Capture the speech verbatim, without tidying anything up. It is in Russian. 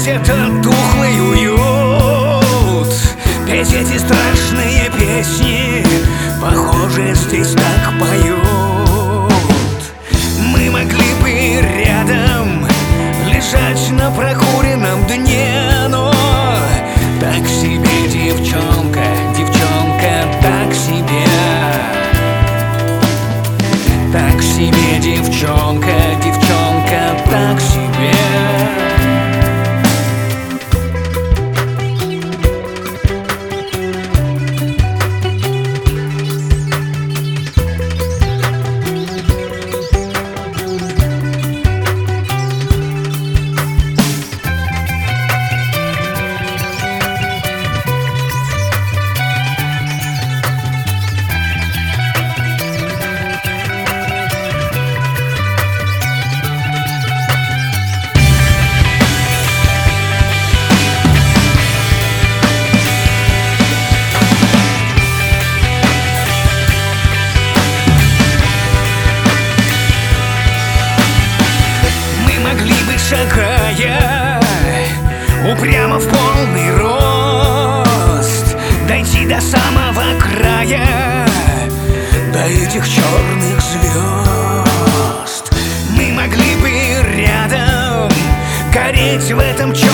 весь этот тухлый уют, петь эти страшные песни, похоже, здесь так поют. Мы могли бы рядом лежать на прокуренном дне, но так себе, девчонка, девчонка, так себе. Так себе, девчонка, девчонка, так себе. Шагая упрямо в полный рост, дойти до самого края, до этих черных звезд. Мы могли бы рядом гореть в этом черном